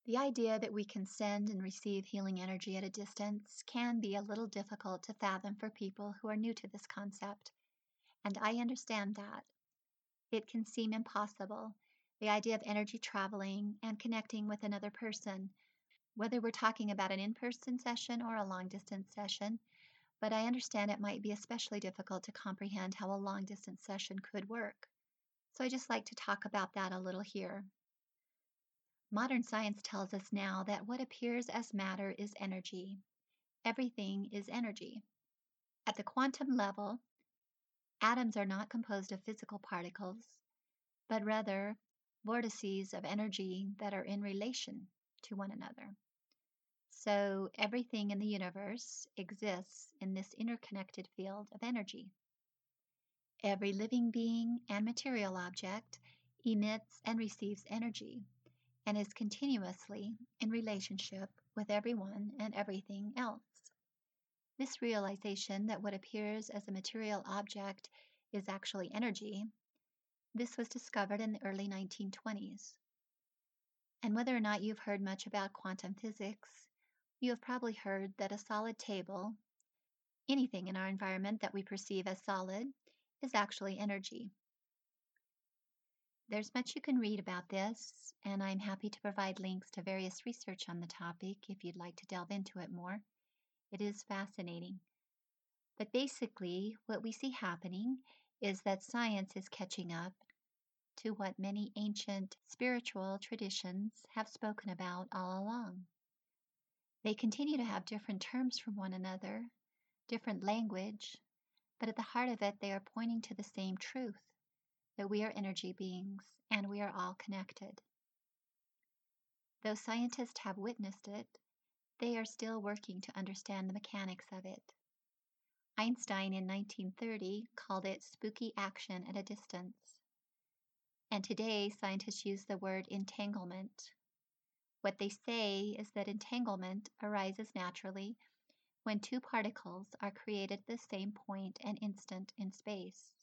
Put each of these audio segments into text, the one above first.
The idea that we can send and receive healing energy at a distance can be a little difficult to fathom for people who are new to this concept, and I understand that. It can seem impossible, the idea of energy traveling and connecting with another person, whether we're talking about an in person session or a long distance session, but I understand it might be especially difficult to comprehend how a long distance session could work. So I just like to talk about that a little here. Modern science tells us now that what appears as matter is energy. Everything is energy. At the quantum level, atoms are not composed of physical particles, but rather vortices of energy that are in relation to one another. So everything in the universe exists in this interconnected field of energy. Every living being and material object emits and receives energy and is continuously in relationship with everyone and everything else. This realization that what appears as a material object is actually energy, this was discovered in the early 1920s. And whether or not you've heard much about quantum physics, you have probably heard that a solid table, anything in our environment that we perceive as solid, is actually energy. There's much you can read about this, and I'm happy to provide links to various research on the topic if you'd like to delve into it more. It is fascinating. But basically, what we see happening is that science is catching up to what many ancient spiritual traditions have spoken about all along. They continue to have different terms from one another, different language, but at the heart of it, they are pointing to the same truth, that we are energy beings and we are all connected. Though scientists have witnessed it, they are still working to understand the mechanics of it. Einstein in 1930 called it spooky action at a distance. And today, scientists use the word entanglement. What they say is that entanglement arises naturally when two particles are created at the same point and instant in space.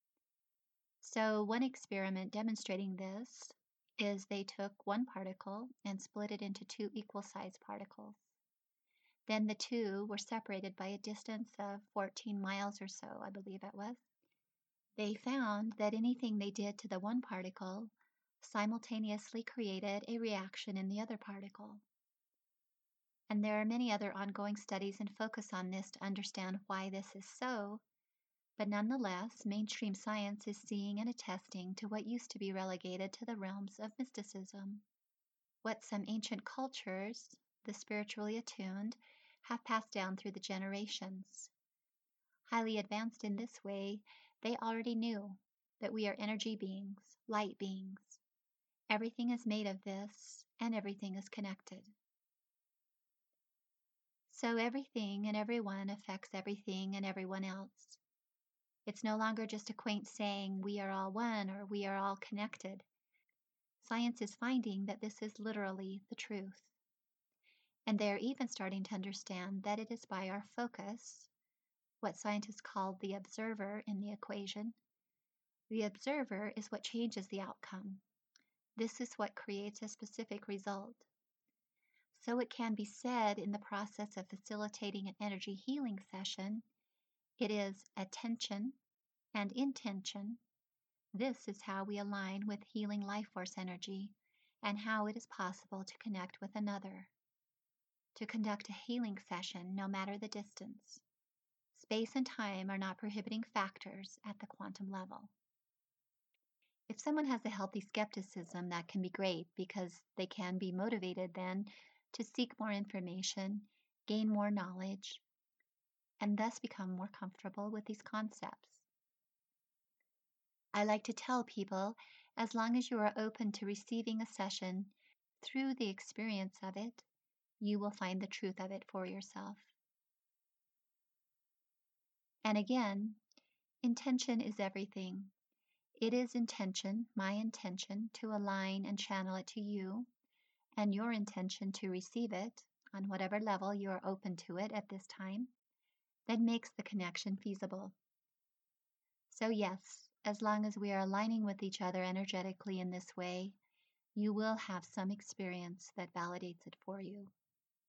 So one experiment demonstrating this is they took one particle and split it into two equal-sized particles. Then the two were separated by a distance of 14 miles or so, I believe it was. They found that anything they did to the one particle simultaneously created a reaction in the other particle. And there are many other ongoing studies and focus on this to understand why this is so, but nonetheless, mainstream science is seeing and attesting to what used to be relegated to the realms of mysticism. What some ancient cultures, the spiritually attuned, have passed down through the generations. Highly advanced in this way, they already knew that we are energy beings, light beings. Everything is made of this, and everything is connected. So everything and everyone affects everything and everyone else. It's no longer just a quaint saying, we are all one or we are all connected. Science is finding that this is literally the truth. And they are even starting to understand that it is by our focus, what scientists call the observer in the equation. The observer is what changes the outcome. This is what creates a specific result. So it can be said in the process of facilitating an energy healing session, it is attention and intention. This is how we align with healing life force energy and how it is possible to connect with another. To conduct a healing session, no matter the distance. Space and time are not prohibiting factors at the quantum level. If someone has a healthy skepticism, that can be great because they can be motivated then to seek more information, gain more knowledge, and thus become more comfortable with these concepts. I like to tell people, as long as you are open to receiving a session through the experience of it, you will find the truth of it for yourself. And again, intention is everything. It is intention, my intention, to align and channel it to you, and your intention to receive it on whatever level you are open to it at this time, that makes the connection feasible. So yes, as long as we are aligning with each other energetically in this way, You will have some experience that validates it for you.